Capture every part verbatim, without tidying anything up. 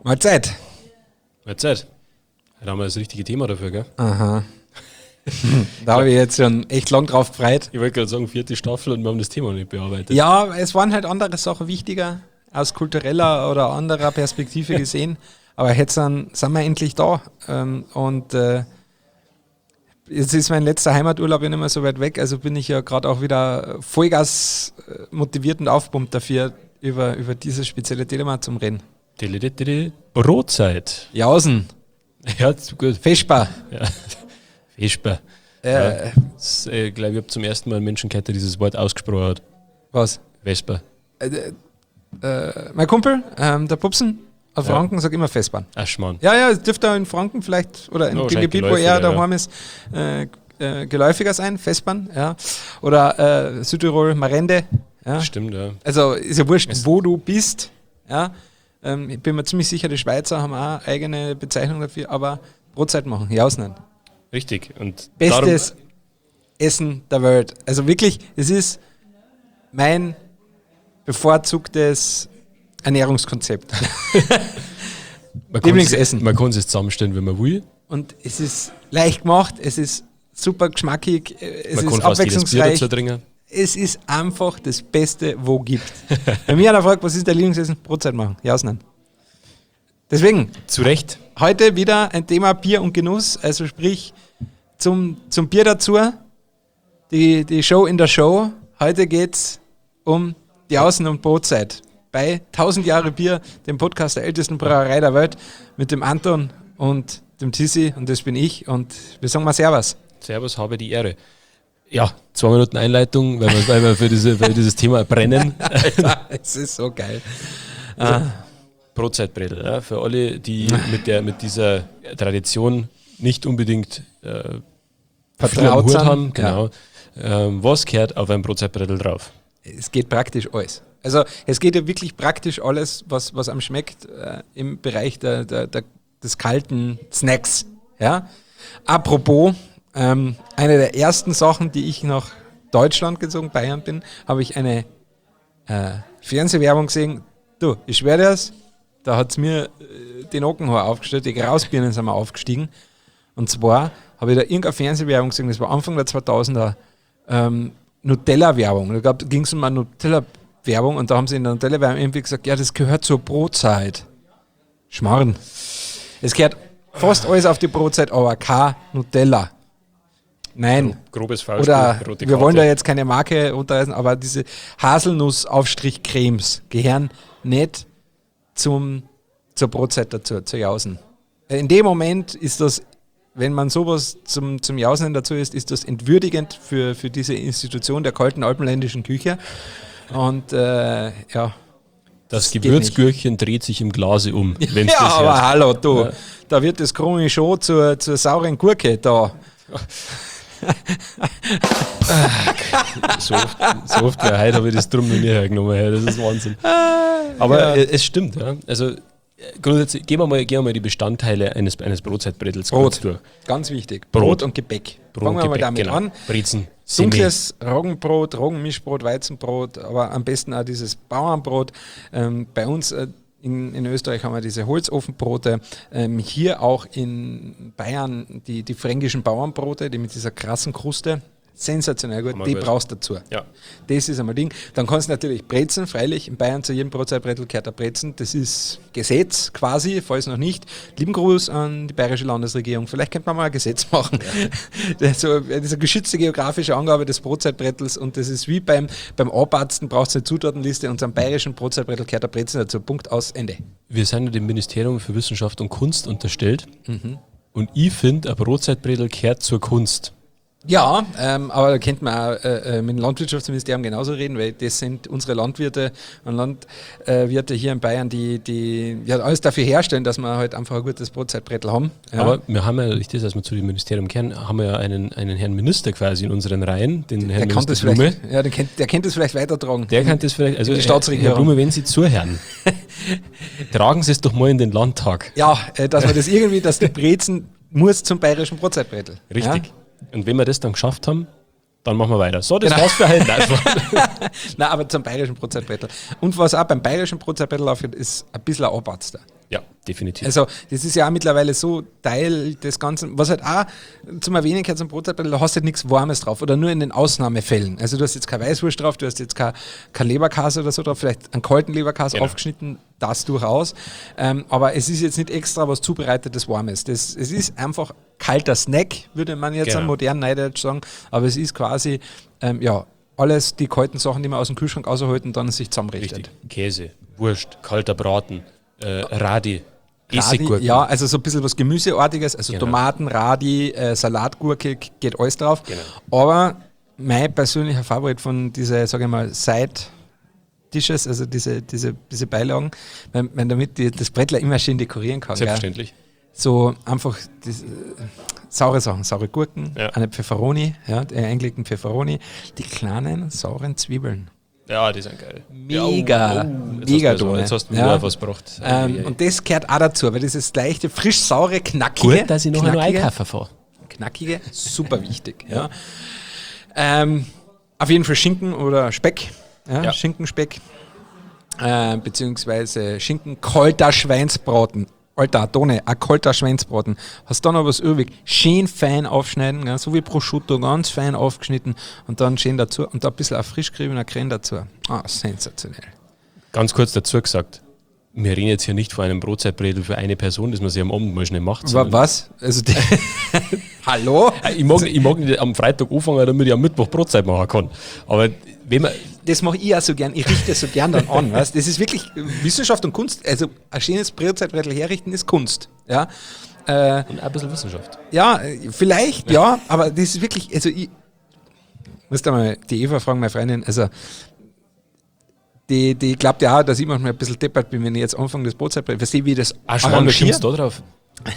Mahlzeit. Mahlzeit. Da haben wir das richtige Thema dafür, gell? Aha. Da habe ich jetzt schon echt lang drauf gefreut. Ich wollte gerade sagen, vierte Staffel und wir haben das Thema noch nicht bearbeitet. Ja, es waren halt andere Sachen wichtiger, aus kultureller oder anderer Perspektive gesehen. Aber jetzt sind, sind wir endlich da. Ähm, und äh, jetzt ist mein letzter Heimaturlaub ja nicht mehr so weit weg. Also bin ich ja gerade auch wieder Vollgas äh, motiviert und aufpumpt dafür, über, über dieses spezielle Thema zum Reden. Dilidididi. Brotzeit. Jausen. Ja, zu gut. Vesper. Ja. Vesper. Äh, Ja, das, äh, ich glaube, ich habe zum ersten Mal einen Menschen gehört, der dieses Wort ausgesprochen hat. Was? Vesper. Äh, äh, mein Kumpel, ähm, der Pupsen aus Ja. Franken, sagt immer Vespan. Ach, Schmarrn. Ja, ja, es dürfte auch in Franken vielleicht oder in Ja, dem wahrscheinlich Gebiet, wo er geläufiger, daheim ist, äh, äh, geläufiger sein, Vespan, ja. Oder äh, Südtirol, Marende. Ja. Stimmt, ja. Also ist ja wurscht, Es- wo du bist. Ja. Ähm, ich bin mir ziemlich sicher, die Schweizer haben auch eine eigene Bezeichnung dafür, aber Brotzeit machen, Jausen. Richtig. Und Bestes Essen der Welt. Also wirklich, es ist mein bevorzugtes Ernährungskonzept. man Lieblingsessen. Man kann es zusammenstellen, wenn man will. Und es ist leicht gemacht, es ist super geschmackig, äh, es Man ist kann fast jedes Bier abwechslungsreich. dazu trinken. Es ist einfach das Beste, wo gibt. Wenn mich einer fragt, was ist der Lieblingsessen? Brotzeit machen. Ja, ausnehmen. Deswegen, Zu Recht. heute wieder ein Thema Bier und Genuss, also sprich zum, zum Bier dazu, die, die Show in der Show. Heute geht es um die Außen- und Brotzeit. Bei tausend Jahre Bier, dem Podcast der ältesten Brauerei der Welt, mit dem Anton und dem Tissi, und das bin ich, und wir sagen mal Servus. Servus, habe die Ehre. Ja, zwei Minuten Einleitung, weil wir, weil wir für, diese, für dieses Thema brennen. Alter, es ist so geil. Ah, Brotzeitbredel, ja, für alle, die mit, der, mit dieser Tradition nicht unbedingt äh, viel am Vertraut Hut sind. haben. Genau. Ähm, was gehört auf ein Brotzeitbredel drauf? es geht praktisch alles. Also es geht ja wirklich praktisch alles, was, was einem schmeckt, äh, im Bereich der, der, der, des kalten Snacks. Ja? Apropos, ähm, eine der ersten Sachen, die ich nach Deutschland gezogen, Bayern bin, habe ich eine äh, Fernsehwerbung gesehen. Du, ich schwöre das, da hat es mir äh, den Nackenhaar aufgestellt, die Grausbirnen sind mir aufgestiegen. Und zwar habe ich da irgendeine Fernsehwerbung gesehen, das war Anfang der zweitausender, ähm, Nutella-Werbung. Da ging es um eine Nutella-Werbung und da haben sie in der Nutella-Werbung irgendwie gesagt, ja, das gehört zur Brotzeit. Schmarrn. Es gehört fast alles auf die Brotzeit, aber kein Nutella. Nein. Grobes Faustspiel, Oder rote wir Karte. wollen da jetzt keine Marke runterreißen, aber diese Haselnuss-Aufstrich-Cremes gehören nicht zum, zur Brotzeit dazu, zur Jausen. In dem Moment ist das, wenn man sowas zum, zum Jausen dazu ist, ist das entwürdigend für, für diese Institution der kalten alpenländischen Küche. Und äh, ja. Das geht Gewürzgürkchen dreht sich im Glase um, wenn es Ja, das aber hört. hallo, du, Ja. da wird das Krumme schon zur, zur sauren Gurke da. So oft, so oft wie heute habe ich das drum noch nie hergenommen. Ja, das ist Wahnsinn. Aber ja. äh, es stimmt, ja. Also äh, grundsätzlich, gehen wir mal, gehen wir mal die Bestandteile eines, eines Brotzeitbredels kurz Brot, durch. ganz wichtig. Brot. Brot und Gebäck. Brot, Fangen wir mal Gebäck, damit genau. an. Brezen, Semi. Dunkles Roggenbrot, Roggenmischbrot, Weizenbrot, aber am besten auch dieses Bauernbrot. Ähm, bei uns äh, in, in Österreich haben wir diese Holzofenbrote. Ähm, hier auch in Bayern die, die fränkischen Bauernbrote, die mit dieser krassen Kruste. Sensationell gut, Hammer die gut. brauchst du dazu. Ja. Das ist einmal Ding. Dann kannst du natürlich Brezen, freilich. In Bayern zu jedem Brotzeitbrettel gehört der Brezen. Das ist Gesetz quasi, falls noch nicht. Lieben Gruß an die bayerische Landesregierung. Vielleicht könnte man mal ein Gesetz machen. Ja. So, das ist eine geschützte geografische Angabe des Brotzeitbrettels und das ist wie beim, beim Abatzen, brauchst du eine Zutatenliste und zum bayerischen Brotzeitbrettel gehört der Brezen dazu. Punkt, aus, Ende. Wir sind ja dem Ministerium für Wissenschaft und Kunst unterstellt. Mhm. Und ich finde, ein Brotzeitbredel gehört zur Kunst. Ja, ähm, aber da könnte man auch äh, mit dem Landwirtschaftsministerium genauso reden, weil das sind unsere Landwirte und Landwirte hier in Bayern, die, die ja, alles dafür herstellen, dass wir halt einfach ein gutes Brotzeitbrettel haben. Ja. Aber wir haben ja, ich das, als wir zu dem Ministerium kennen, haben wir ja einen, einen Herrn Minister quasi in unseren Reihen, den Herrn der kann Minister das Blume. vielleicht, ja, der kennt, der kennt das vielleicht weitertragen. Der kann das vielleicht, also die Herr, Staatsregierung. Herr Blume, wenn Sie zuhören, tragen Sie es doch mal in den Landtag. Ja, äh, dass man das irgendwie, dass die Brezen muss zum bayerischen Brotzeitbrettel. Richtig. Ja? Und wenn wir das dann geschafft haben, dann machen wir weiter. So, das Genau. war's für heute. Nein, Nein, aber zum bayerischen Brotzeitbrettel. Und was auch beim bayerischen Brotzeitbrettel aufhört, ist ein bisschen ein Abarzt. ja, definitiv. Also das ist ja auch mittlerweile so Teil des Ganzen, was halt auch zum Erwähnen gehört zum Brotzeitbrett, da hast du halt nichts Warmes drauf oder nur in den Ausnahmefällen. Also du hast jetzt keine Weißwurst drauf, du hast jetzt kein, kein Leberkäse oder so drauf, vielleicht einen kalten Leberkäse Genau. aufgeschnitten, das durchaus. Ähm, aber es ist jetzt nicht extra was zubereitetes Warmes. Das, es ist einfach kalter Snack, würde man jetzt Genau. am modernen Neudeutsch sagen, aber es ist quasi, ähm, ja, alles die kalten Sachen, die man aus dem Kühlschrank rausholt und dann sich zusammenrichtet. Richtig. Käse, Wurst, kalter Braten, äh, Radi, Radi, Essiggurken. ja, also so ein bisschen was Gemüseartiges, also Genau. Tomaten, Radi, äh, Salatgurke, geht alles drauf. Genau. Aber mein persönlicher Favorit von diese, sage ich mal, Side-Dishes, also diese, diese, diese Beilagen, wenn man damit die, das Brettler immer schön dekorieren kann. Selbstverständlich. Gell? So einfach das, äh, saure Sachen, saure Gurken, Ja. eine Pfefferoni, ja, die eingelegten Pfefferoni, die kleinen sauren Zwiebeln. Ja, die sind geil. Mega, ja, oh, jetzt mega hast du mir so- Done. Jetzt hast du mir Ja. ja. was gebracht. Ähm, und das gehört auch dazu, weil dieses leichte, frisch saure, knackige, Gut, dass ich noch einen knackige, Einkaufen fahre. knackige, super wichtig. Ja. Ähm, auf jeden Fall Schinken oder Speck, ja, Ja. Schinkenspeck, äh, beziehungsweise Schinken, kalter Schweinsbraten. Alter, Tone, ein kalter Schweinsbraten. Hast dann noch was übrig, schön fein aufschneiden, ja, so wie Prosciutto, ganz fein aufgeschnitten und dann schön dazu und da ein bisschen auch frisch geriebener Creme dazu. Ah, sensationell. Ganz kurz dazu gesagt, wir reden jetzt hier nicht von einem Brotzeitbredel für eine Person, das man sich am Abend mal schnell macht. Wa- sondern- Was? Also die Hallo? Äh, Ich mag, ich mag nicht am Freitag anfangen, damit ich am Mittwoch Brotzeit machen kann. Aber wenn man, Das mache ich auch so gern. Ich richte es so gern dann an. Weißt? Das ist wirklich Wissenschaft und Kunst. Also ein schönes Brotzeitbrettel herrichten ist Kunst. Ja, äh, und ein bisschen Wissenschaft. ja äh, vielleicht, ja, aber das ist wirklich, also ich muss da mal die Eva fragen, meine Freundin, also die, die glaubt ja auch, dass ich manchmal ein bisschen deppert bin, wenn ich jetzt anfange, das Brotzeitbrettel, verstehe, wie ich das Ah, schon, da arrangiere. kommst du da drauf.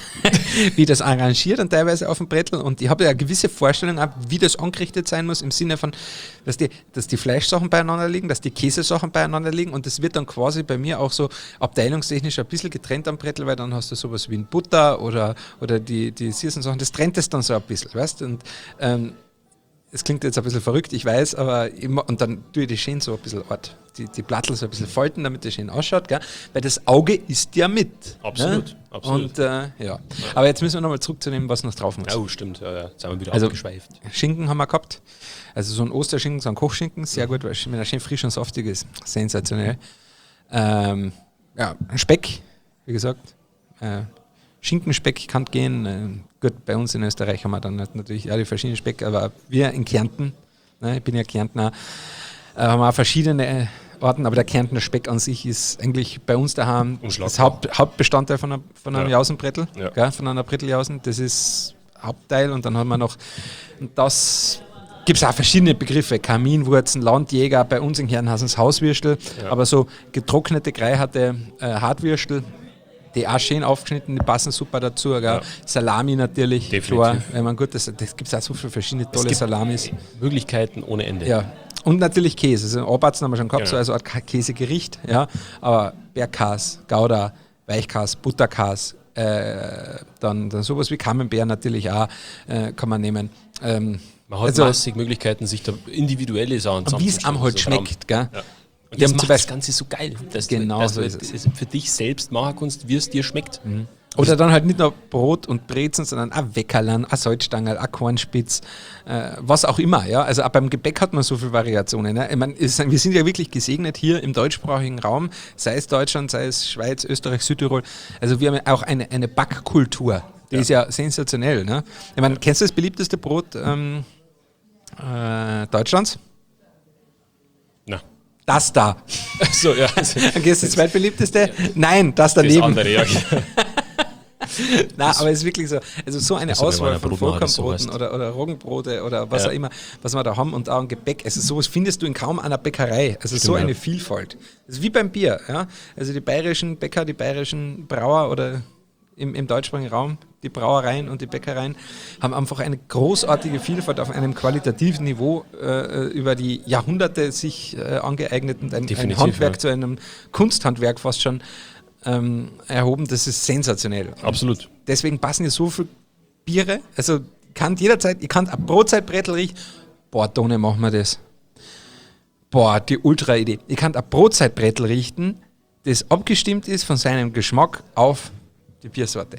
wie das arrangiert dann teilweise auf dem Brettel und ich habe ja eine gewisse Vorstellung, auch, wie das angerichtet sein muss, im Sinne von, dass die, dass die Fleischsachen beieinander liegen, dass die Käsesachen beieinander liegen und das wird dann quasi bei mir auch so abteilungstechnisch ein bisschen getrennt am Brettel, weil dann hast du sowas wie ein Butter oder, oder die, die Sirsensachen, das trennt es dann so ein bisschen, weißt du, und ähm, es klingt jetzt ein bisschen verrückt, ich weiß, aber immer, und dann tue ich die schön so ein bisschen Art, die, die Plattel so ein bisschen falten, damit das schön ausschaut, gell? Weil das Auge isst ja mit. Absolut, Ne? absolut. Und äh, ja, aber jetzt müssen wir nochmal zurückzunehmen, was noch drauf muss. Oh, stimmt. Ja, ja. Jetzt sind wir wieder Also- abgeschweift. Schinken haben wir gehabt, also so ein Osterschinken, so ein Kochschinken, sehr gut, weil wenn er schön frisch und saftig ist, sensationell. Ähm, ja, ein Speck, wie gesagt, äh, Schinkenspeck kann gehen. Äh, gut, bei uns in Österreich haben wir dann halt natürlich auch die verschiedenen Speck, aber wir in Kärnten, ne, ich bin ja Kärntner, äh, haben auch verschiedene Orten, aber der Kärntner Speck an sich ist eigentlich bei uns daheim Unschlagbar. das Haupt, Hauptbestandteil von, einer, von einem Ja. Jausenbrettel, Ja. gell, von einer Bretteljausen. Das ist Hauptteil und dann haben wir noch, und das gibt es auch verschiedene Begriffe, Kaminwurzen, Landjäger, bei uns in Herrenhausen das Hauswürstel, Ja. aber so getrocknete, gereicherte äh, Hartwürstel, die auch schön aufgeschnitten, die passen super dazu. Gell? Ja. Salami natürlich, Definitiv. klar. Ich meine, gut, das, das gibt es auch so viele verschiedene tolle gibt Salamis. Möglichkeiten ohne Ende. Ja. Und natürlich Käse. Also Abatzen haben wir schon gehabt, Genau. so also eine Art Käsegericht. Ja. Aber Bergkäse, Gouda, Weichkäse, Butterkäse, äh, dann, dann sowas wie Camembert natürlich auch äh, kann man nehmen. Ähm, Man hat also, massig Möglichkeiten, sich da individuelle Sachen wie es zusammenzustellen. am halt So Traum. schmeckt. Gell? Ja. Und Die das haben macht zum das Beispiel- Ganze so geil, dass Genau du, dass so du ist es. es für dich selbst machen kannst, wie es dir schmeckt. Oder dann halt nicht nur Brot und Brezen, sondern auch Weckerlern, auch Salzstangerl, auch Kornspitz, äh, was auch immer. Ja? Also auch beim Gebäck hat man so viele Variationen. Ne? Ich mein, es, wir sind ja wirklich gesegnet hier im deutschsprachigen Raum, sei es Deutschland, sei es Schweiz, Österreich, Südtirol. Also wir haben ja auch eine, eine Backkultur. Die Ja. ist ja sensationell. Ne? Ich meine, kennst du das beliebteste Brot ähm, äh, Deutschlands? Na. Das da. So, ja. Das Dann gehst du das zweitbeliebteste? Nein, das daneben. andere, ja. Nein, aber es ist wirklich so, also so eine Also, wenn Auswahl man ein von Brot macht, das so Vollkornbroten heißt. oder, oder Roggenbrote oder was Ja. auch immer, was wir da haben und auch ein Gebäck. Also sowas findest du in kaum einer Bäckerei. Also so ja. eine Vielfalt. Das ist wie beim Bier. Ja? Also die bayerischen Bäcker, die bayerischen Brauer oder im, im deutschsprachigen Raum, die Brauereien und die Bäckereien haben einfach eine großartige Vielfalt auf einem qualitativen Niveau äh, über die Jahrhunderte sich äh, angeeignet und ein, ein Definitiv, Handwerk ja. zu einem Kunsthandwerk fast schon ähm, erhoben. Das ist sensationell. Absolut. Deswegen passen hier so viele Biere. Also ich kann jederzeit, ich kann ein Brotzeitbrettel riechen. Boah, Tone, machen wir das. Boah, die Ultra-Idee. Ich kann ein Brotzeitbrettel richten, das abgestimmt ist von seinem Geschmack auf die Biersorte.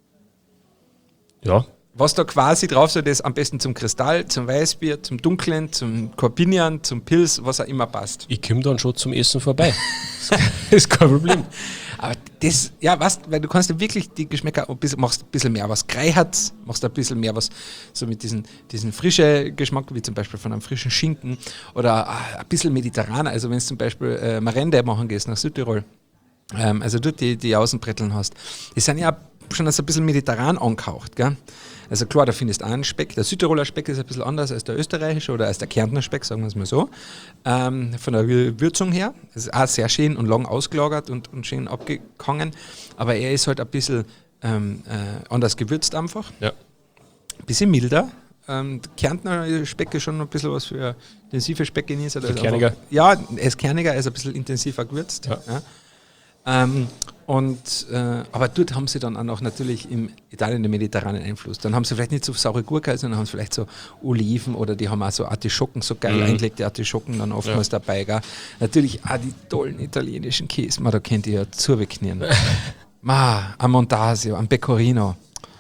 Ja. Was da quasi drauf soll, das am besten zum Kristall, zum Weißbier, zum Dunklen, zum Corbinian, zum Pils, was auch immer passt. Ich komme dann schon zum Essen vorbei. Das ist kein Problem. Aber das, ja, was, weil du kannst ja wirklich die Geschmäcker, ein bisschen, machst ein bisschen mehr was Greiherz, machst ein bisschen mehr was so mit diesen, diesen frischen Geschmack, wie zum Beispiel von einem frischen Schinken oder ah, ein bisschen mediterraner, also wenn du zum Beispiel äh, Marende machen gehst nach Südtirol, ähm, also dort die, die Außenbretteln hast, die sind ja schon so ein bisschen mediterran angehaucht, gell? Also klar, da findest du auch einen Speck. Der Südtiroler Speck ist ein bisschen anders als der österreichische oder als der Kärntner Speck, sagen wir es mal so. Ähm, von der Würzung her. Das ist auch sehr schön und lang ausgelagert und, und schön abgehangen. Aber er ist halt ein bisschen ähm, äh, anders gewürzt einfach. Ja. Ein bisschen milder. Ähm, der Kärntner Speck ist schon ein bisschen was für intensive Speckgenießer. Für kerniger? Ja, er ist kerniger, er ist ein bisschen intensiver gewürzt. Ja. Ja. Ähm, und, äh, aber dort haben sie dann auch noch natürlich im Italien den mediterranen Einfluss. Dann haben sie vielleicht nicht so saure Gurke, sondern haben sie vielleicht so Oliven oder die haben auch so Artischocken, so geil mhm. eingelegte Artischocken dann oftmals ja. dabei. Gell? Natürlich auch die tollen italienischen Käse, man, da könnt ihr ja zurückknieren. Ma, am Montasio, am Pecorino.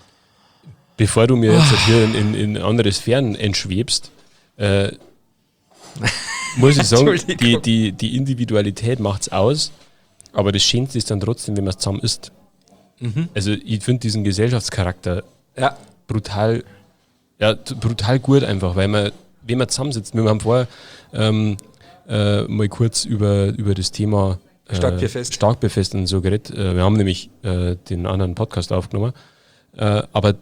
Bevor du mir jetzt hier in, in, in andere Sphären entschwebst, äh, muss ich sagen, die, die, die Individualität macht es aus. Aber das Schönste ist dann trotzdem, wenn man es zusammen isst. Mhm. Also ich finde diesen Gesellschaftscharakter ja. brutal, ja, t- brutal gut einfach, weil man, wenn man zusammensitzt, wir haben vorher ähm, äh, mal kurz über, über das Thema äh, Starkbierfest. Starkbierfest und so geredet. Äh, wir haben nämlich äh, den anderen Podcast aufgenommen. Äh, aber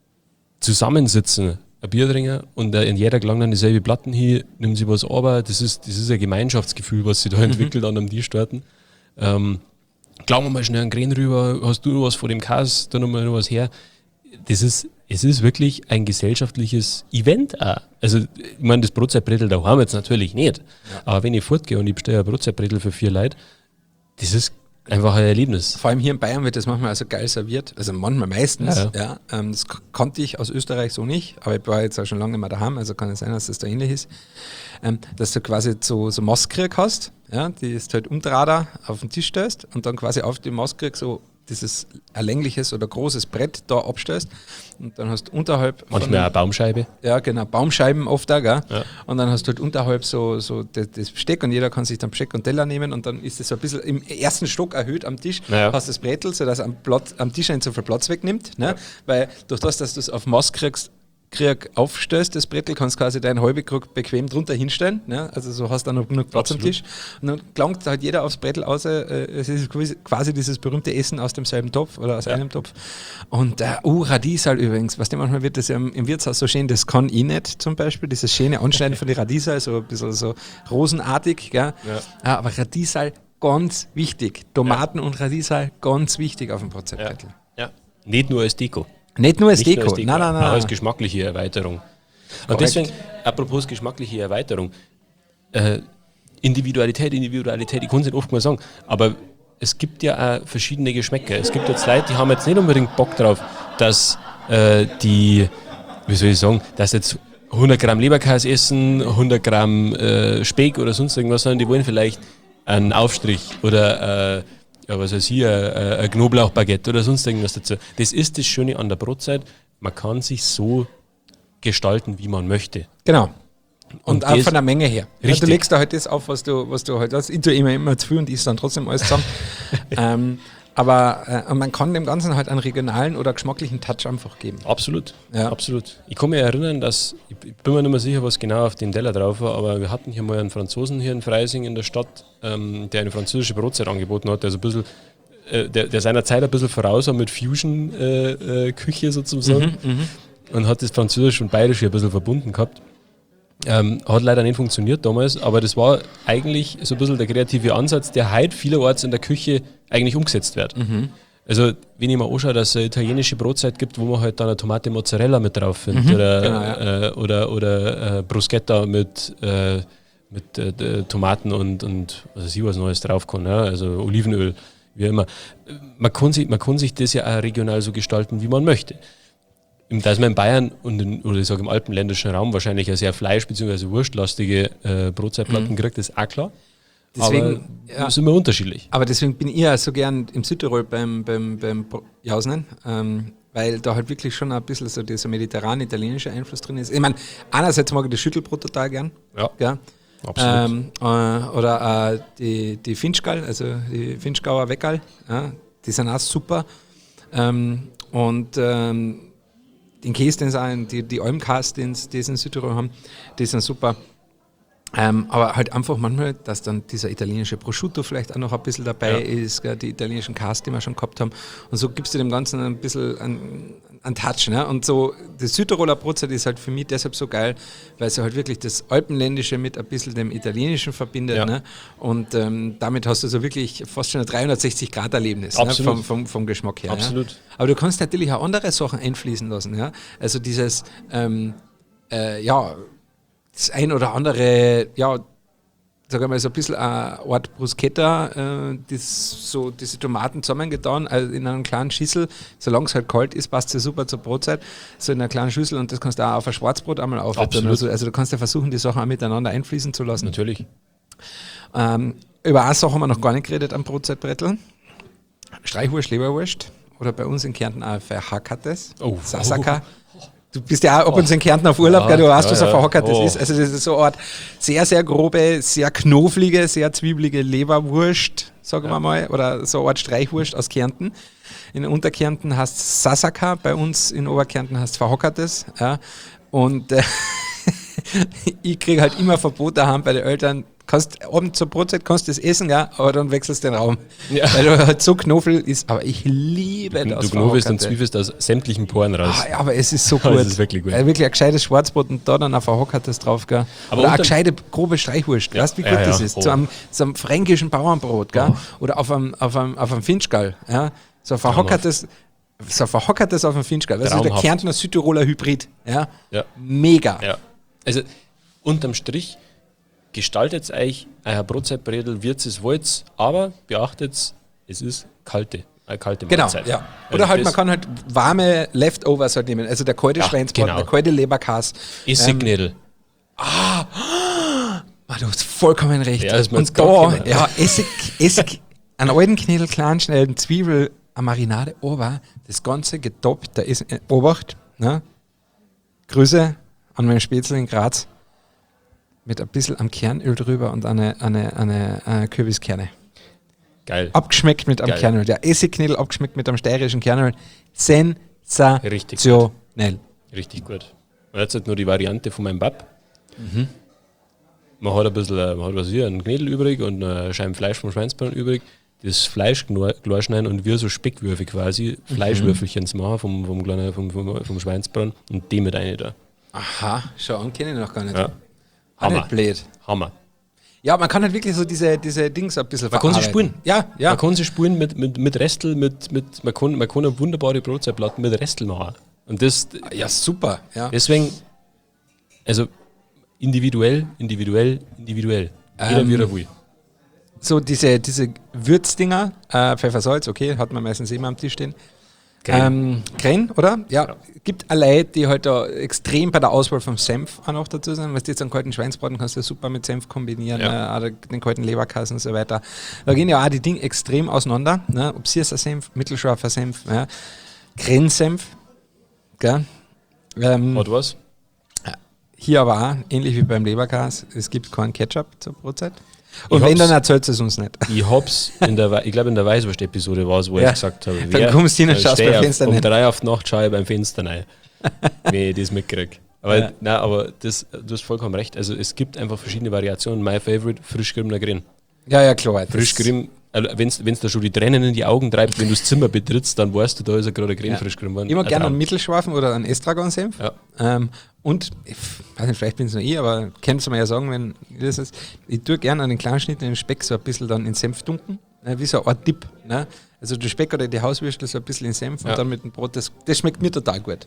zusammensitzen, ein Bier trinken und äh, in jeder gelangt dann dieselbe Platten hier, nimmt sie was aber, das ist, das ist ein Gemeinschaftsgefühl, was sich da mhm. entwickelt an einem Tisch dort. Ähm, klauen wir mal schnell einen Krähen rüber, hast du noch was vor dem Kass, da noch mal noch was her. Das ist, es ist wirklich ein gesellschaftliches Event auch. Also, ich meine, das Brotzeitbrettel da haben wir jetzt natürlich nicht. Ja. Aber wenn ich fortgehe und ich bestelle ein Brotzeitbrettel für vier Leute, das ist einfach ein Erlebnis. Vor allem hier in Bayern wird das manchmal also geil serviert. Also manchmal meistens. Ja, ja. ja ähm, das k- kannte ich aus Österreich so nicht, aber ich war jetzt auch schon lange nicht mehr daheim, also kann es sein, dass das da ähnlich ist. Ähm, dass du quasi so, so Mastkrieg hast, ja, die ist halt Umtrader auf den Tisch stellst und dann quasi auf die Mastkrieg so dieses ein längliches oder großes Brett da abstellst und dann hast du unterhalb... Manchmal eine Baumscheibe. Ja, genau, Baumscheiben oft auch, gell? Ja. Und dann hast du halt unterhalb so, so das, das Besteck und jeder kann sich dann Besteck und Teller nehmen und dann ist es so ein bisschen im ersten Stock erhöht am Tisch, naja. hast das Brettel, sodass am, Platz, am Tisch nicht so viel Platz wegnimmt, ne? Ja. Weil durch das, dass du es auf Maß kriegst, Krieg aufstößt, das Brettel, kannst du quasi deinen halben Krug bequem drunter hinstellen. Ne? Also so hast du dann noch genug Platz Absolut. Am Tisch. Und dann gelangt halt jeder aufs Brettel aus. Äh, es ist quasi dieses berühmte Essen aus demselben Topf oder aus ja. einem Topf. Und äh, uh, Radiesal übrigens, was dem manchmal wird das ja im, im Wirtshaus so schön, das kann ich nicht zum Beispiel, dieses schöne Anschneiden von den Radiesal, so ein bisschen so rosenartig. Gell? Ja. Ja, aber Radiesal ganz wichtig. Tomaten ja. und Radiesal ganz wichtig auf dem Brotzeitbrettel. Ja. ja. Nicht nur als Deko. Nicht nur als Nicht Deko, nur als Deko, nein, nein, nein. auch als geschmackliche Erweiterung. Korrekt. Und deswegen, apropos geschmackliche Erweiterung, äh, Individualität, Individualität, ich kann es nicht oft mal sagen, aber es gibt ja auch verschiedene Geschmäcker. Es gibt jetzt Leute, die haben jetzt nicht unbedingt Bock drauf, dass äh, die, wie soll ich sagen, dass jetzt hundert Gramm Leberkäse essen, hundert Gramm äh, Speck oder sonst irgendwas, sondern die wollen vielleicht einen Aufstrich oder äh, ja, was weiß ich, ein, ein Knoblauchbaguette oder sonst irgendwas dazu. Das ist das Schöne an der Brotzeit, man kann sich so gestalten, wie man möchte. Genau. Und, und auch von der Menge her. Ja, du legst da halt das auf, was du, was du halt hast. Ich tue immer, immer zu viel und isst dann trotzdem alles zusammen. ähm, aber äh, man kann dem Ganzen halt einen regionalen oder geschmacklichen Touch einfach geben. Absolut, ja. absolut. Ich kann mich erinnern, dass, ich bin mir nicht mehr sicher, was genau auf dem Teller drauf war, aber wir hatten hier mal einen Franzosen hier in Freising in der Stadt, ähm, der eine französische Brotzeit angeboten hat, der so ein bisschen, äh, der, der seiner Zeit ein bisschen voraus war mit Fusion-Küche äh, äh, sozusagen mhm, und hat das Französisch und Bayerisch hier ein bisschen verbunden gehabt. Ähm, hat leider nicht funktioniert damals, aber das war eigentlich so ein bisschen der kreative Ansatz, der heute vielerorts in der Küche eigentlich umgesetzt wird. Mhm. Also wenn ich mir anschaue, dass es eine italienische Brotzeit gibt, wo man halt dann eine Tomate Mozzarella mit drauf findet mhm, oder, genau, ja. äh, oder, oder äh, Bruschetta mit, äh, mit äh, Tomaten und, und was weiß ich, was Neues drauf kann, ja? Also Olivenöl, wie immer. Man kann, sich, man kann sich das ja auch regional so gestalten, wie man möchte. Dass man in Bayern und in, oder ich sage im alpenländischen Raum wahrscheinlich eine sehr fleisch- bzw. wurstlastige äh, Brotzeitplatten mhm. kriegt, ist auch klar. Deswegen, aber ja. ist immer unterschiedlich. Aber deswegen bin ich ja so gern im Südtirol beim, beim, beim Jausnen, ähm, weil da halt wirklich schon ein bisschen so dieser mediterran-italienische Einfluss drin ist. Ich meine, einerseits mag ich das Schüttelbrot total gern. Ja, gell? absolut. Ähm, äh, oder äh, die, die Finchgall, also die Finchgauer Weckerl, ja, die sind auch super. Ähm, und ähm, den Käse, den sie auch, die, die Almkäse, den sie in Südtirol haben, die sind super. Ähm, aber halt einfach manchmal, dass dann dieser italienische Prosciutto vielleicht auch noch ein bisschen dabei ja. ist, gell, die italienischen Käse, die wir schon gehabt haben. Und so gibst du dem Ganzen ein bisschen einen, einen Touch. Ne? Und so, das Südtiroler Brotzeit ist halt für mich deshalb so geil, weil sie halt wirklich das Alpenländische mit ein bisschen dem Italienischen verbindet. Ja. Ne? Und ähm, damit hast du so wirklich fast schon ein dreihundertsechzig-Grad-Erlebnis ne? vom, vom, vom Geschmack her. Absolut. Ja? Aber du kannst natürlich auch andere Sachen einfließen lassen. Ja? Also dieses, ähm, äh, ja, das ein oder andere, ja, sag ich mal, so ein bisschen eine Art Bruschetta, äh, das, so diese Tomaten zusammengetan, also in einer kleinen Schüssel, solange es halt kalt ist, passt es super zur Brotzeit, so in einer kleinen Schüssel und das kannst du auch auf ein Schwarzbrot einmal aufwärmen. Also, also du kannst ja versuchen, die Sachen auch miteinander einfließen zu lassen. Natürlich. Ähm, über eine Sache haben wir noch gar nicht geredet am Brotzeitbrettel. Streichwurst, Leberwurst oder bei uns in Kärnten auch Verhackertes, oh. Sassaka. Du bist ja auch ab und zu in Kärnten auf Urlaub, ja, gell? Du weißt, ja, was ein Verhackertes oh. ist. Also das ist so eine Art sehr, sehr grobe, sehr knoflige, sehr zwiebelige Leberwurst, sagen ja. wir mal, oder so eine Art Streichwurst aus Kärnten. In Unterkärnten heißt es Sassaka, bei uns in Oberkärnten heißt es Verhackertes. Ja. Und äh, ich kriege halt immer Verbot daheim bei den Eltern, kannst abends zur Brotzeit kannst du das essen, ja, aber dann wechselst du den Raum. Ja. Weil du halt so Knofel ist, aber ich liebe du, das. Du knoffelst und zwiefelst aus sämtlichen Poren raus. Ah, ja, aber es ist so gut. Das ist wirklich gut. Weil wirklich ein gescheites Schwarzbrot und da dann ein Verhockertes drauf, gell. Aber oder eine gescheite grobe Streichwurst, ja. Weißt du, wie gut ja, ja. das ist? Oh. Zu, einem, zu einem fränkischen Bauernbrot, gell. Oh. Oder auf einem, auf einem, auf einem Finchgall, ja. So ein verhockertes, so ein verhockertes auf einem Finchgall. Das ist der Kärntner Südtiroler Hybrid, ja. ja. Mega. Ja. Also, unterm Strich gestaltet euch euer Brotzeitbredel, wird es wollt, aber beachtet, es ist kalte, eine kalte Mahlzeit. Genau, ja. Oder also halt, man kann halt warme Leftovers halt nehmen, also der kalte ja, Schweinsbraten, genau. der kalte Leberkäse. Essignädel. Ähm, ah, oh, du hast vollkommen recht. Ja, und da, ja, Essig, Essig, einen alten Knädel, kleinen schnellen Zwiebel, eine Marinade, aber das Ganze getoppt, da ist, äh, Obacht, ne? Grüße an meinen Spätzle in Graz. Mit ein bisschen am Kernöl drüber und eine, eine, eine, eine Kürbiskerne. Geil. Abgeschmeckt mit am Kernöl. Der Essignädel abgeschmeckt mit am steirischen Kernöl. Sensationell. Richtig gut. Richtig gut. Und jetzt halt nur die Variante von meinem Bab. Mhm. Man hat ein bisschen, man hat was hier, einen Knädel übrig und eine Scheibe Fleisch vom Schweinsbraten übrig. Das Fleisch klar schneiden und wir so Speckwürfel quasi, mhm. Fleischwürfelchen machen vom, vom, kleinen, vom, vom, vom Schweinsbraten und die mit rein da. Aha, schon an, kenne ich noch gar nicht. Ja. Hammer. Nicht blöd. Hammer. Ja, man kann halt wirklich so diese, diese Dings ein bisschen Man kann sie spulen. Ja, ja. Man kann sie spulen mit, mit, mit Restel, mit, mit, man, kann, man kann eine wunderbare Brotzeitplatte mit Restel machen. Und das, ja, super. Ja. Deswegen, also individuell, individuell, individuell. Jeder ähm, wie er will. So diese, diese Würzdinger, äh, Pfeffersalz, okay, hat man meistens immer am Tisch stehen. Ähm, Kren, oder? Ja. ja. Gibt eine Leute, die halt da extrem bei der Auswahl vom Senf auch noch dazu sind. Weißt du, jetzt einen kalten Schweinsbraten kannst du super mit Senf kombinieren, ja. äh, den kalten Leberkäse und so weiter. Da gehen ja auch die Dinge extrem auseinander. Ne? Ob süßer Senf, mittelscharfer Senf, ja. Krensenf. Gell? Ähm, Hat was? Hier aber auch, ähnlich wie beim Leberkäse, es gibt keinen Ketchup zur Brotzeit. Und wenn, dann erzählt es uns nicht. Ich hab's in der, ich glaube in der Weißwurst-Episode war es, wo ja. ich gesagt habe, dann wer, kommst du hin und schaust beim Fenster auf, rein. Um drei auf die Nacht schaue ich beim Fenster rein. Wenn ich das mitkriege. Aber, ja. nein, aber das, du hast vollkommen recht. Also es gibt einfach verschiedene Variationen. My favorite, frisch geriebener Grin. Ja, ja, klar. Frisch gerieben, also wenn es da schon die Tränen in die Augen treibt, wenn du das Zimmer betrittst, dann weißt du, da ist er gerade Grin ja. frisch gerieben worden. Immer gerne einen mittelscharfen oder einen Estragon-Senf. Ja. Ähm, und, ich weiß nicht, vielleicht bin es noch ich, aber könntest du mir ja sagen, wenn das ist, ich tue gerne an den kleinen Schnitt in den Speck so ein bisschen dann in Senf dunken, ne, wie so eine Art Dip. Ne? Also der Speck oder die Hauswürstel so ein bisschen in Senf ja. und dann mit dem Brot, das, das schmeckt mir total gut.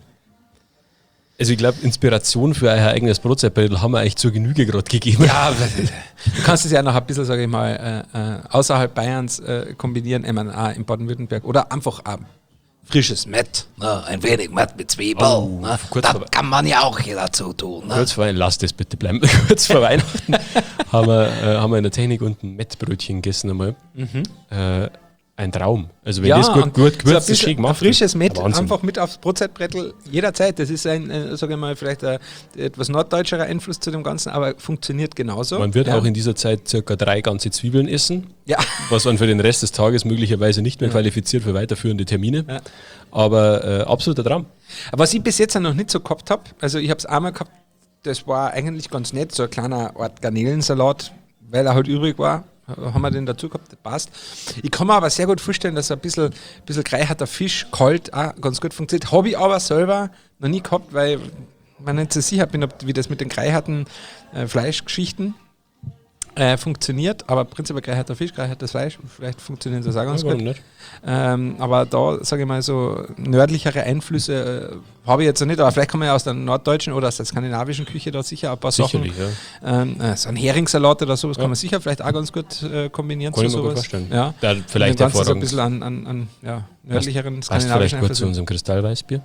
Also ich glaube, Inspiration für euer eigenes Brotzeitbrettel haben wir eigentlich zur Genüge gerade gegeben. Ja, du kannst es ja noch ein bisschen, sage ich mal, äh, äh, außerhalb Bayerns äh, kombinieren, ich meine, auch in Baden-Württemberg oder einfach auch frisches Mett, ne? Ein wenig Mett mit Zwiebel. Oh, ne? kurz Das vor- kann man ja auch hier dazu tun. Ne? Kurz vor Weihnachten, lass das bitte bleiben. Kurz vor Weihnachten haben wir, äh, haben wir in der Technik unten ein Mettbrötchen gegessen einmal. Äh, ein Traum. Also wenn das gut, und gut so gewürzt ein ist, bisschen schön gemacht. frisches Mett Wahnsinn. einfach mit aufs Brotzeitbrettel jederzeit. Das ist ein, äh, sage ich mal, vielleicht ein etwas norddeutscherer Einfluss zu dem Ganzen, aber funktioniert genauso. Man wird ja. auch in dieser Zeit circa drei ganze Zwiebeln essen, Ja. was man für den Rest des Tages möglicherweise nicht mehr qualifiziert für weiterführende Termine. Ja. Aber äh, absoluter Traum. Aber was ich bis jetzt noch nicht so gehabt habe, also ich habe es einmal gehabt, das war eigentlich ganz nett, so ein kleiner Art Garnelensalat, weil er halt übrig war, haben wir den dazu gehabt, das passt. Ich kann mir aber sehr gut vorstellen, dass ein bisschen, bisschen gereicherter Fisch, kalt, auch ganz gut funktioniert. Habe ich aber selber noch nie gehabt, weil ich mir nicht so sicher bin, ob, wie das mit den gereicherten äh, Fleischgeschichten äh, funktioniert, aber prinzipiell gereicherter Fisch, gereichertes Fleisch, vielleicht funktioniert das auch ganz Ja, warum gut. nicht? Ähm, aber da, sage ich mal, so nördlichere Einflüsse äh, habe ich jetzt noch nicht, aber vielleicht kann man ja aus der norddeutschen oder aus der skandinavischen Küche da sicher ein paar Sicherlich, Sachen. ja. Ähm, äh, so ein Heringssalat oder sowas Ja. kann man sicher vielleicht auch ganz gut äh, kombinieren. Kann ich zu mir gut sowas. vorstellen. Ja. Da Und vielleicht dem Ganzen so ein hervorragend. bisschen an, an, an ja, nördlicheren Passt vielleicht skandinavischen gut zu Einflüssen. unserem Kristallweißbier.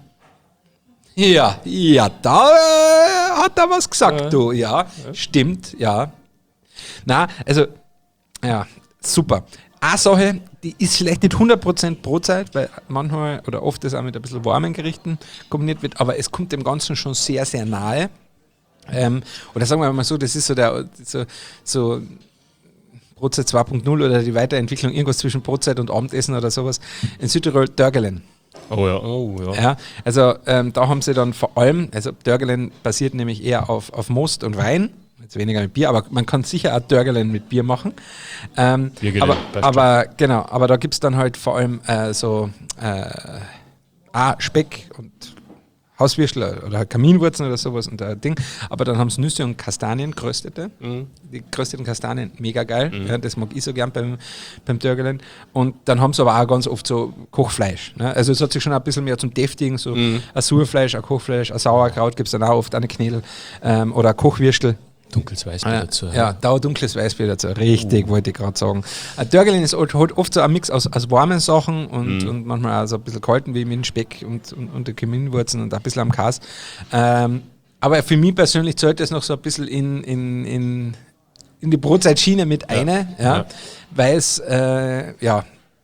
Ja, ja, da äh, hat er was gesagt, Ja. du. Ja, stimmt, ja. Na, also, ja, super. Eine Sache, die ist vielleicht nicht hundert Prozent Brotzeit, weil manchmal oder oft das auch mit ein bisschen warmen Gerichten kombiniert wird, aber es kommt dem Ganzen schon sehr, sehr nahe. Ähm, oder sagen wir mal so, das ist so der so, so Brotzeit zwei Punkt null oder die Weiterentwicklung, irgendwas zwischen Brotzeit und Abendessen oder sowas. In Südtirol Dörgelen. Oh ja, oh ja. Ja, also ähm, da haben sie dann vor allem, also Dörgelen basiert nämlich eher auf, auf Most und Wein, jetzt weniger mit Bier, aber man kann sicher auch Dörgelen mit Bier machen. Ähm, Biergelände, aber, passt aber genau, aber da gibt es dann halt vor allem äh, so äh, ah, Speck und Hauswürstel oder Kaminwurzeln oder sowas und ein Ding. Aber dann haben sie Nüsse und Kastanien, geröstete. Mhm. Die gerösteten Kastanien, mega geil. Ja, das mag ich so gern beim, beim Dörgelen. Und dann haben sie aber auch ganz oft so Kochfleisch. Ne? Also es hat sich schon ein bisschen mehr zum Deftigen, so Mhm. ein Surfleisch, ein Kochfleisch, ein Sauerkraut gibt es dann auch oft, eine Knädel ähm, oder ein Kochwürstel. Dunkles Weißbier Ja, dazu. ja, da dunkles Weißbier dazu. Richtig, wollte ich gerade sagen. Ein Dörgelin ist halt halt oft so ein Mix aus, aus warmen Sachen und, Mhm. und manchmal auch so ein bisschen kalten, wie mit dem Speck und, und, und den Kaminwurzeln und ein bisschen am Kas. Ähm, aber für mich persönlich zählt das noch so ein bisschen in, in, in, in die Brotzeitschiene mit eine, ja, Ja. weil es, äh, ja,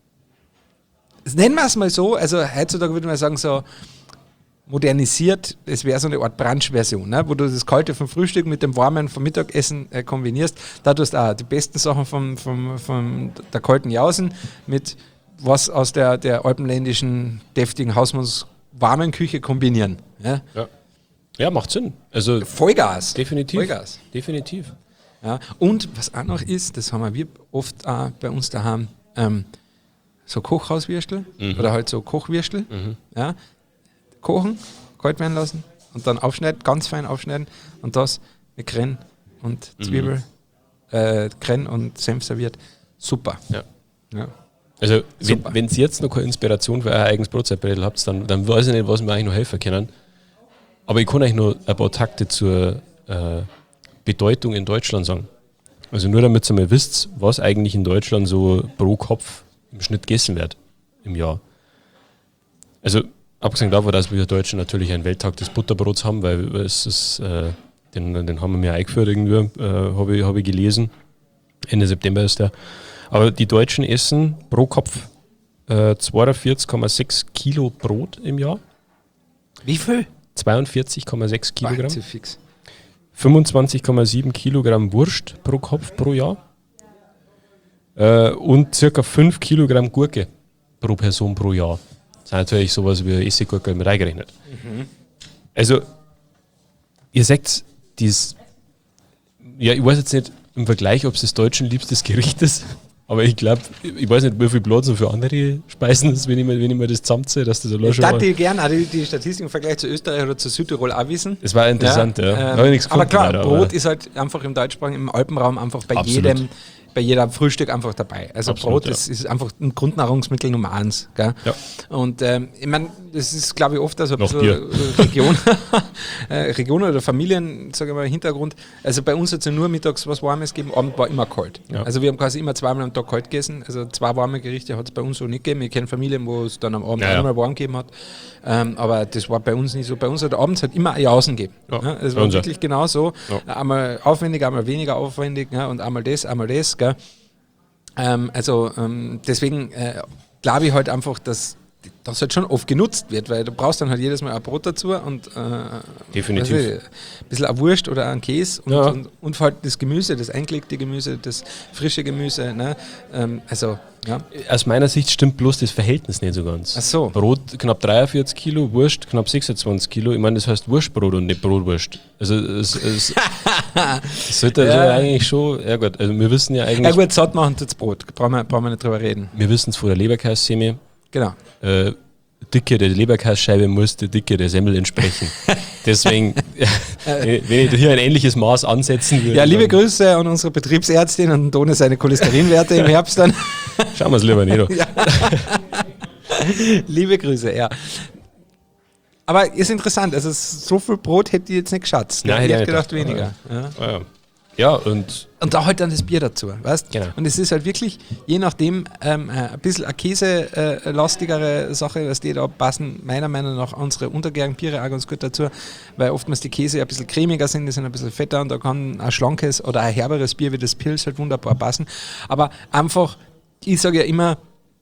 das nennen wir es mal so, also heutzutage würde man sagen so, modernisiert, es wäre so eine Art Brunch-Version, ne? Wo du das Kalte vom Frühstück mit dem Warmen vom Mittagessen äh, kombinierst. Da tust du auch die besten Sachen vom, vom, vom der kalten Jausen mit was aus der, der alpenländischen, deftigen Hausmanns warmen Küche kombinieren. Ja? Ja. Ja, macht Sinn. Also Vollgas. definitiv. Vollgas. Definitiv. Ja. Und was auch noch ist, das haben wir oft auch bei uns daheim, ähm, so Kochhauswürstel Mhm. oder halt so Kochwürstel. Mhm. Ja, kochen, kalt werden lassen und dann aufschneiden, ganz fein aufschneiden und das mit Krenn und Zwiebel, Mhm. äh, Krenn und Senf serviert. Super. Ja. Ja. Also, wenn Super. wenn ihr jetzt noch keine Inspiration für euer eigenes Brotzeitbrettel habt, dann, dann weiß ich nicht, was wir eigentlich noch helfen können. Aber ich kann euch noch ein paar Takte zur äh, Bedeutung in Deutschland sagen. Also nur damit ihr mal wisst, was eigentlich in Deutschland so pro Kopf im Schnitt gegessen wird im Jahr. Also abgesehen davon, dass wir Deutschen natürlich einen Welttag des Butterbrots haben, weil es ist, äh, den, den haben wir mir eingeführt irgendwie, äh, habe ich, hab ich gelesen. Ende September ist der. Aber die Deutschen essen pro Kopf äh, zweiundvierzig Komma sechs Kilo Brot im Jahr. Wie viel? zweiundvierzig Komma sechs Kilogramm. Zu fix. fünfundzwanzig Komma sieben Kilogramm Wurst pro Kopf pro Jahr. Äh, und circa fünf Kilogramm Gurke pro Person pro Jahr. Das ist natürlich sowas wie Essiggurke mit reingerechnet. Mhm. Also, ihr seht, dies, ja, ich weiß jetzt nicht im Vergleich, ob es das Deutschen liebstes Gericht ist, aber ich glaube, ich weiß nicht, wie viel Platz noch für andere Speisen ist, wenn ich mir, wenn ich mir das zusammenziehe, dass das allein Ich schon mal. dachte gerne auch die, die Statistik im Vergleich zu Österreich oder zu Südtirol auch wissen. Das war interessant, ja. ähm, Da hab ich nichts aber gefunden, klar, leider, Brot aber- ist halt einfach im deutschsprachigen, im Alpenraum einfach bei Absolut. jedem bei jedem Frühstück einfach dabei. Also Absolut, Brot, das ja. ist einfach ein Grundnahrungsmittel Nummer eins. Gell? Ja. Und ähm, ich meine, das ist, glaube ich, oft also ein Noch bisschen Region, äh, Region oder Familien, sage ich mal, Hintergrund. Also bei uns hat es ja nur mittags was Warmes gegeben, Abend war immer kalt. Ja. Also wir haben quasi immer zweimal am Tag kalt gegessen. Also zwei warme Gerichte hat es bei uns so nicht gegeben. Ich kenne Familien, wo es dann am Abend Ja, ja. einmal warm gegeben hat. Ähm, aber das war bei uns nicht so. Bei uns hat abends halt immer ein Jausen gegeben. Ja, Ja, es bei war uns auch. wirklich genau so. Ja. Einmal aufwendig, einmal weniger aufwendig, ja, und einmal das, einmal das. Gell? Ähm, also ähm, deswegen äh, glaube ich halt einfach, dass das halt schon oft genutzt wird, weil du brauchst dann halt jedes Mal ein Brot dazu und äh, Definitiv. weiß ich, ein bisschen eine Wurst oder einen Käse und, Ja. und, und halt das Gemüse, das eingelegte Gemüse, das frische Gemüse. Ne? Ähm, also, ja. Aus meiner Sicht stimmt bloß das Verhältnis nicht so ganz. Ach so. Brot knapp dreiundvierzig Kilo, Wurst knapp sechsundzwanzig Kilo. Ich meine, das heißt Wurstbrot und nicht Brotwurst. Also es, es, es sollte also Ja. eigentlich schon, ja gut, also wir wissen ja Ja eigentlich, gut, satt machen tut's Brot, brauchen wir, brauchen wir nicht drüber reden. wir wissen es von der Leberkässemi, Genau. äh, Dicke der Leberkässcheibe muss der Dicke der Semmel entsprechen. Deswegen, wenn ich hier ein ähnliches Maß ansetzen würde, Ja, liebe dann Grüße an unsere Betriebsärztin und Tone seine Cholesterinwerte im Herbst dann. schauen wir es lieber nicht an. Liebe Grüße, ja. Aber ist interessant, also so viel Brot hätte ich jetzt nicht geschätzt. Nein, ich hätte hätte ich gedacht, nicht weniger. Ja. Ah, ja. Ja, und Und da halt dann das Bier dazu, weißt? Genau. Und es ist halt wirklich, je nachdem, ähm, äh, ein bisschen eine käselastigere Sache, dass die da passen, meiner Meinung nach, unsere untergärigen Biere auch ganz gut dazu, weil oftmals die Käse ein bisschen cremiger sind, die sind ein bisschen fetter und da kann ein schlankes oder ein herberes Bier wie das Pils halt wunderbar passen. Aber einfach, ich sage ja immer,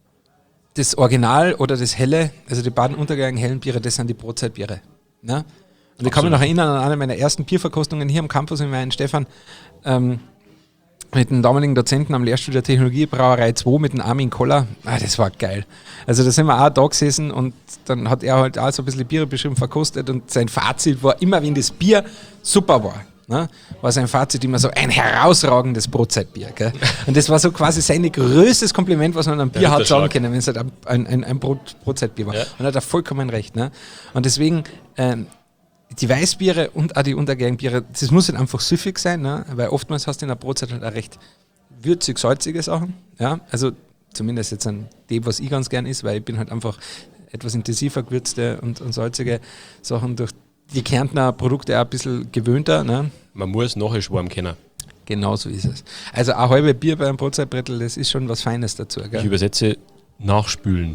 das Original oder das Helle, also die beiden untergärigen hellen Biere, das sind die Brotzeitbiere. Ne? Und ich kann mich noch erinnern an eine meiner ersten Bierverkostungen hier am Campus in Weinstefan, ähm, mit dem damaligen Dozenten am Lehrstuhl der Technologie Brauerei zwei mit dem Armin Koller. Ah, das war geil. Also da sind wir auch da gesessen und dann hat er halt auch so ein bisschen Biere beschrieben, verkostet und sein Fazit war immer, wenn das Bier super war, ne, war sein Fazit immer so ein herausragendes Brotzeitbier. Gell? Und das war so quasi sein größtes Kompliment, was man an Bier Der hat sagen Ritterschlag. können, wenn es halt ein, ein, ein Brot, Brotzeitbier war. Ja. Und er hat er vollkommen recht. Ne? Und deswegen, ähm, die Weißbiere und auch die untergärigen Biere, das muss halt einfach süffig sein, ne? Weil oftmals hast du in der Brotzeit halt auch recht würzig, salzige Sachen. Ja? Also zumindest jetzt an dem, was ich ganz gern ist, weil ich bin halt einfach etwas intensiver gewürzte und, und salzige Sachen durch die Kärntner Produkte auch ein bisschen gewöhnter. Ne? man muss nachher schwarm kennen. Genau so ist es. Also ein halbe Bier bei einem Brotzeitbrettel, das ist schon was Feines dazu. Ich Gell? übersetze nachspülen.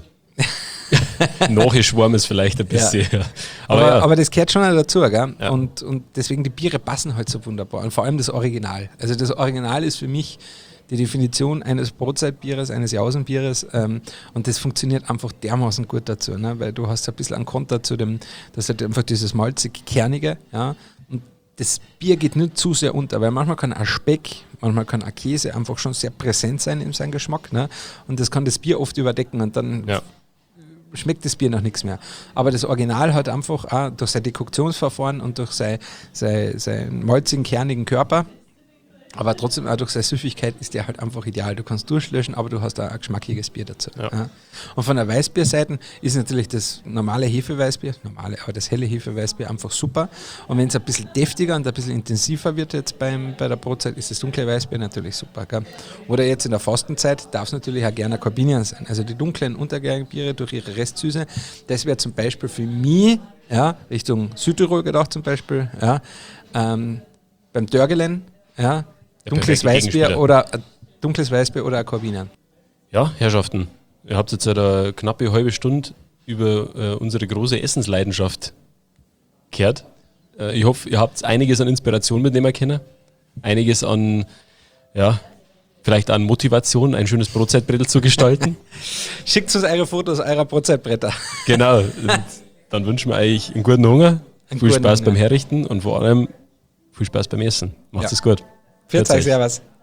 Nachher schwarm ist vielleicht ein bisschen. Ja. Aber, Aber, ja. aber das gehört schon auch dazu, gell? Ja. Und, und deswegen die Biere passen halt so wunderbar. Und vor allem das Original. Also das Original ist für mich die Definition eines Brotzeitbieres, eines Jausenbieres. Ähm, und das funktioniert einfach dermaßen gut dazu, ne? Weil du hast ein bisschen einen Konter zu dem, das hat einfach dieses malzig-kernige, ja. Und das Bier geht nicht zu sehr unter, weil manchmal kann ein Speck, manchmal kann ein Käse einfach schon sehr präsent sein in seinem Geschmack, ne? Und das kann das Bier oft überdecken und dann ja. schmeckt das Bier noch nichts mehr. Aber das Original hat einfach auch durch sein Dekoktionsverfahren und durch sein, sein, seinen malzigen, kernigen Körper, aber trotzdem auch durch seine Süffigkeit ist der halt einfach ideal. Du kannst durchlöschen, aber du hast auch ein geschmackiges Bier dazu. Ja. Ja. Und von der Weißbierseite ist natürlich das normale Hefeweißbier, normale, aber das helle Hefeweißbier einfach super. Und wenn es ein bisschen deftiger und ein bisschen intensiver wird jetzt beim, bei der Brotzeit, ist das dunkle Weißbier natürlich super. Gell? Oder jetzt in der Fastenzeit darf es natürlich auch gerne Corbinian sein. Also die dunklen, untergärigen Biere durch ihre Restsüße, das wäre zum Beispiel für mich, ja, Richtung Südtirol gedacht zum Beispiel, ja, ähm, beim Dörgelen, ja, dunkles perfekte Weißbier Gegenspieler. oder äh, dunkles Weißbier oder ein Corbinian. Ja, Herrschaften, ihr habt jetzt eine knappe halbe Stunde über äh, unsere große Essensleidenschaft gehört. Äh, ich hoffe, ihr habt einiges an Inspiration mitnehmen können, einiges an, ja, vielleicht an Motivation, ein schönes Brotzeitbrettel zu gestalten. Schickt uns eure Fotos eurer Brotzeitbretter. Genau. Und dann wünschen wir euch einen guten Hunger, Einen viel guten Spaß Hunger. beim Herrichten und vor allem viel Spaß beim Essen. Macht's Ja. es gut. Pfiat Pfiat euch, euch. servus.